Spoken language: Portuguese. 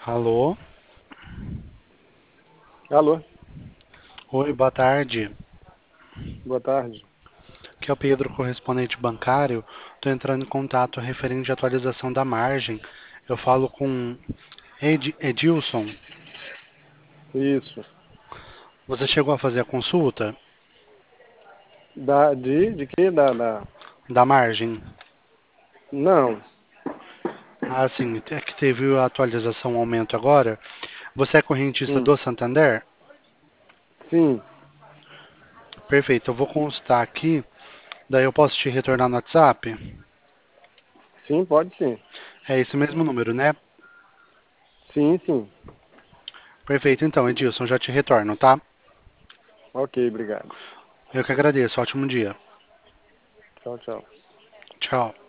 Alô? Alô, Oi, boa tarde. boa tarde. Aqui é o Pedro, correspondente bancário. Estou entrando em contato referente à atualização da margem. Eu falo com Edilson. Isso. Você chegou a fazer a consulta De quê? da margem? Não, Ah, sim, é que teve a atualização, um aumento agora. Você é correntista sim, do Santander? sim, Perfeito, eu vou consultar aqui, daí eu posso te retornar no WhatsApp? sim, pode sim. É esse mesmo número, né? Sim, sim. Perfeito, então, Edilson, já te retorno, tá? Ok, obrigado. Eu que agradeço, ótimo dia. Tchau, tchau. Tchau.